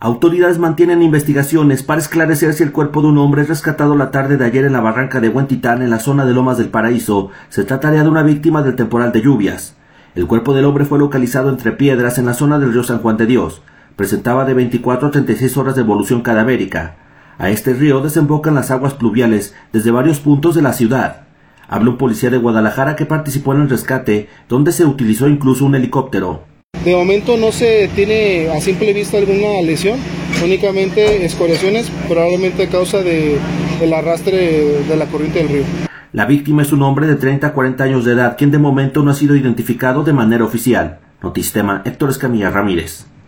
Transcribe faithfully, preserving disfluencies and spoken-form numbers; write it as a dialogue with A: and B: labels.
A: Autoridades mantienen investigaciones para esclarecer si el cuerpo de un hombre rescatado la tarde de ayer en la barranca de Huentitán, en la zona de Lomas del Paraíso, se trataría de una víctima del temporal de lluvias. El cuerpo del hombre fue localizado entre piedras en la zona del río San Juan de Dios. Presentaba de veinticuatro a treinta y seis horas de evolución cadavérica. A este río desembocan las aguas pluviales desde varios puntos de la ciudad. Habla un policía de Guadalajara que participó en el rescate, donde se utilizó incluso un helicóptero.
B: De momento no se tiene a simple vista alguna lesión, únicamente escoriaciones, probablemente a causa de, del arrastre de la corriente del río.
A: La víctima es un hombre de treinta a cuarenta años de edad, quien de momento no ha sido identificado de manera oficial. Notistema, Héctor Escamilla Ramírez.